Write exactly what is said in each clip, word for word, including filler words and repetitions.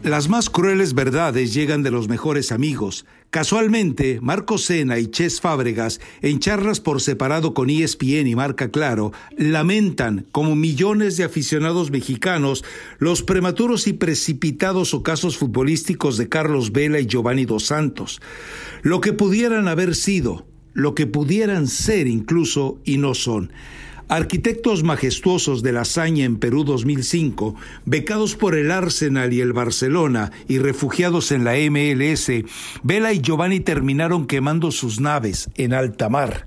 Las más crueles verdades llegan de los mejores amigos. Casualmente, Marco Sena y Cés Fábregas, en charlas por separado con E S P N y Marca Claro, lamentan, como millones de aficionados mexicanos, los prematuros y precipitados ocasos futbolísticos de Carlos Vela y Giovanni Dos Santos. Lo que pudieran haber sido, lo que pudieran ser incluso y no son. Arquitectos majestuosos de la hazaña en Perú dos mil cinco, becados por el Arsenal y el Barcelona y refugiados en la M L S, Vela y Giovanni terminaron quemando sus naves en alta mar.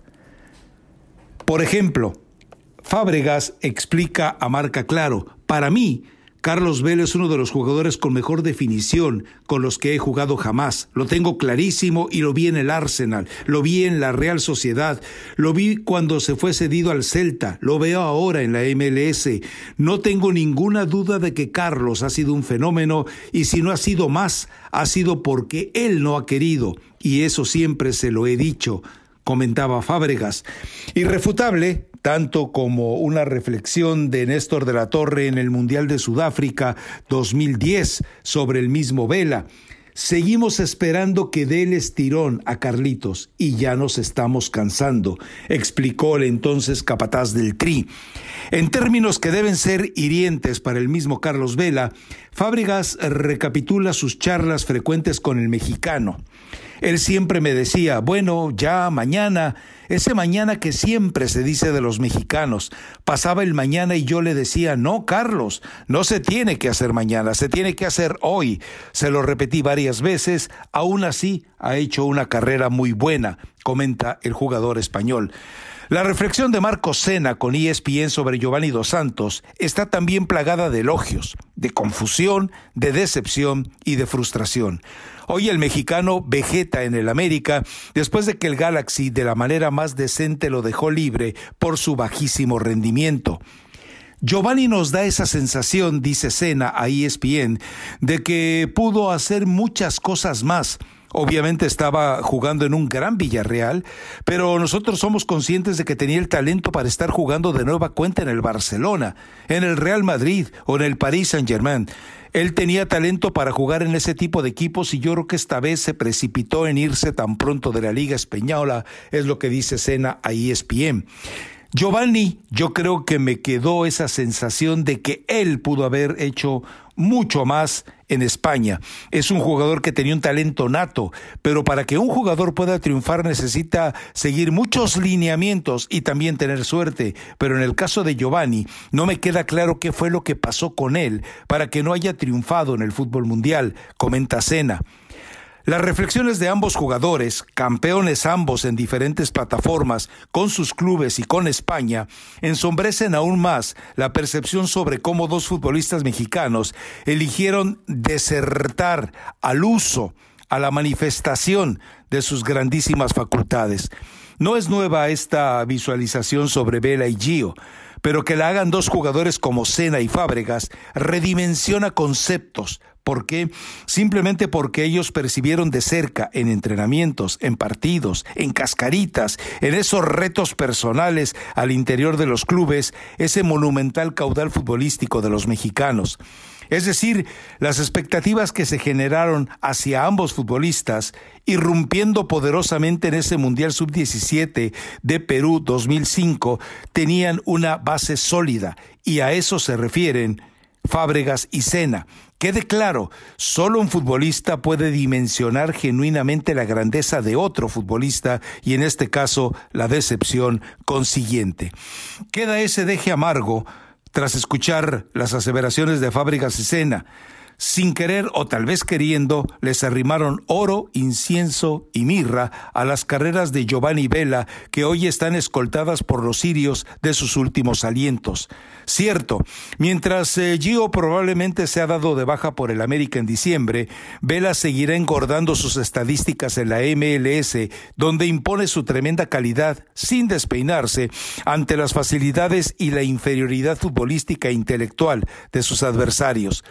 Por ejemplo, Fábregas explica a Marca Claro: para mí, Carlos Vela es uno de los jugadores con mejor definición con los que he jugado jamás. Lo tengo clarísimo y lo vi en el Arsenal, lo vi en la Real Sociedad, lo vi cuando se fue cedido al Celta, lo veo ahora en la M L S. No tengo ninguna duda de que Carlos ha sido un fenómeno, y si no ha sido más, ha sido porque él no ha querido, y eso siempre se lo he dicho, comentaba Fábregas. Irrefutable, tanto como una reflexión de Néstor de la Torre en el Mundial de Sudáfrica dos mil diez sobre el mismo Vela. Seguimos esperando que dé el estirón a Carlitos y ya nos estamos cansando, explicó el entonces capataz del Tri. En términos que deben ser hirientes para el mismo Carlos Vela, Fábregas recapitula sus charlas frecuentes con el mexicano. Él siempre me decía: bueno, ya mañana, ese mañana que siempre se dice de los mexicanos. Pasaba el mañana y yo le decía: no, Carlos, no se tiene que hacer mañana, se tiene que hacer hoy. Se lo repetí varias veces, aún así ha hecho una carrera muy buena, comenta el jugador español. La reflexión de Marco Sena con E S P N sobre Giovanni Dos Santos está también plagada de elogios, de confusión, de decepción y de frustración. Hoy el mexicano vegeta en el América después de que el Galaxy de la manera más decente lo dejó libre por su bajísimo rendimiento. Giovanni nos da esa sensación, dice Sena a E S P N, de que pudo hacer muchas cosas más. Obviamente estaba jugando en un gran Villarreal, pero nosotros somos conscientes de que tenía el talento para estar jugando de nueva cuenta en el Barcelona, en el Real Madrid o en el Paris Saint-Germain. Él tenía talento para jugar en ese tipo de equipos y yo creo que esta vez se precipitó en irse tan pronto de la Liga Española, es lo que dice Sena a E S P N. Giovanni, yo creo que me quedó esa sensación de que él pudo haber hecho mucho más en España. Es un jugador que tenía un talento nato, pero para que un jugador pueda triunfar necesita seguir muchos lineamientos y también tener suerte. Pero en el caso de Giovanni, no me queda claro qué fue lo que pasó con él para que no haya triunfado en el fútbol mundial, comenta Sena. Las reflexiones de ambos jugadores, campeones ambos en diferentes plataformas, con sus clubes y con España, ensombrecen aún más la percepción sobre cómo dos futbolistas mexicanos eligieron desertar al uso, a la manifestación de sus grandísimas facultades. No es nueva esta visualización sobre Vela y Gio, pero que la hagan dos jugadores como Sena y Fábregas redimensiona conceptos. ¿Por qué? Simplemente porque ellos percibieron de cerca, en entrenamientos, en partidos, en cascaritas, en esos retos personales al interior de los clubes, ese monumental caudal futbolístico de los mexicanos. Es decir, las expectativas que se generaron hacia ambos futbolistas, irrumpiendo poderosamente en ese Mundial sub diecisiete de Perú dos mil cinco, tenían una base sólida, y a eso se refieren Fábregas y Sena. Quede claro, solo un futbolista puede dimensionar genuinamente la grandeza de otro futbolista y en este caso la decepción consiguiente. Queda ese deje amargo tras escuchar las aseveraciones de Fábregas y Sena. Sin querer o tal vez queriendo, les arrimaron oro, incienso y mirra a las carreras de Giovanni Vela, que hoy están escoltadas por los cirios de sus últimos alientos. Cierto, mientras eh, Gio probablemente se ha dado de baja por el América en diciembre, Vela seguirá engordando sus estadísticas en la M L S, donde impone su tremenda calidad sin despeinarse ante las facilidades y la inferioridad futbolística e intelectual de sus adversarios.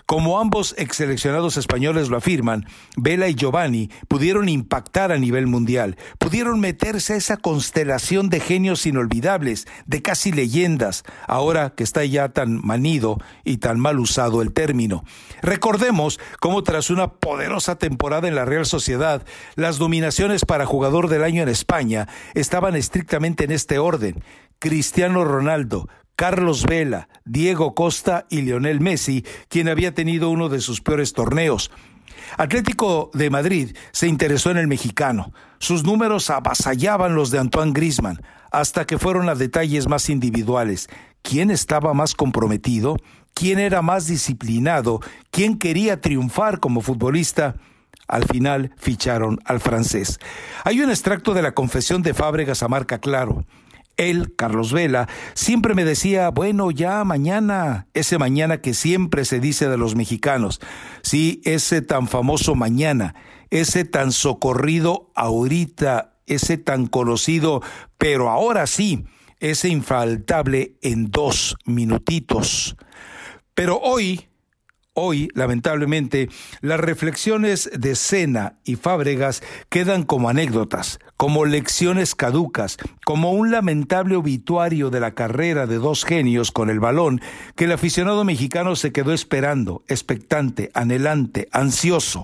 Como ambos ex seleccionados españoles lo afirman, Vela y Giovanni pudieron impactar a nivel mundial, pudieron meterse a esa constelación de genios inolvidables, de casi leyendas, ahora que está ya tan manido y tan mal usado el término. Recordemos cómo tras una poderosa temporada en la Real Sociedad, las nominaciones para Jugador del Año en España estaban estrictamente en este orden: Cristiano Ronaldo, Carlos Vela, Diego Costa y Lionel Messi, quien había tenido uno de sus peores torneos. Atlético de Madrid se interesó en el mexicano. Sus números avasallaban los de Antoine Griezmann, hasta que fueron a detalles más individuales. ¿Quién estaba más comprometido? ¿Quién era más disciplinado? ¿Quién quería triunfar como futbolista? Al final ficharon al francés. Hay un extracto de la confesión de Fábregas a Marca Claro. Él, Carlos Vela, siempre me decía, bueno, ya mañana, ese mañana que siempre se dice de los mexicanos. Sí, ese tan famoso mañana, ese tan socorrido ahorita, ese tan conocido, pero ahora sí, ese infaltable en dos minutitos. Pero hoy... Hoy, lamentablemente, las reflexiones de Senna y Fábregas quedan como anécdotas, como lecciones caducas, como un lamentable obituario de la carrera de dos genios con el balón que el aficionado mexicano se quedó esperando, expectante, anhelante, ansioso.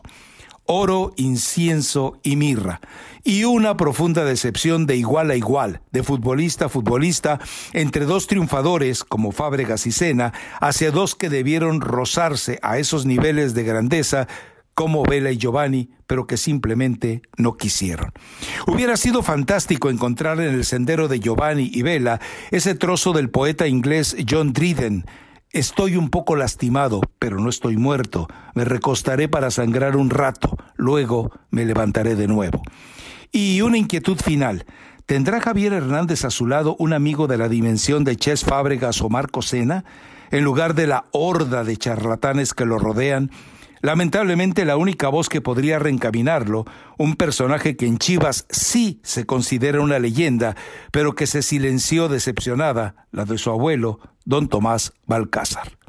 Oro, incienso y mirra, y una profunda decepción de igual a igual, de futbolista a futbolista, entre dos triunfadores como Fábregas y Senna, hacia dos que debieron rozarse a esos niveles de grandeza como Vela y Giovanni, pero que simplemente no quisieron. Hubiera sido fantástico encontrar en el sendero de Giovanni y Vela ese trozo del poeta inglés John Dryden: estoy un poco lastimado, pero no estoy muerto. Me recostaré para sangrar un rato, luego me levantaré de nuevo. Y una inquietud final: ¿tendrá Javier Hernández a su lado un amigo de la dimensión de Cesc Fábregas o Marco Senna, en lugar de la horda de charlatanes que lo rodean? Lamentablemente, la única voz que podría reencaminarlo, un personaje que en Chivas sí se considera una leyenda, pero que se silenció decepcionada, la de su abuelo, don Tomás Balcázar.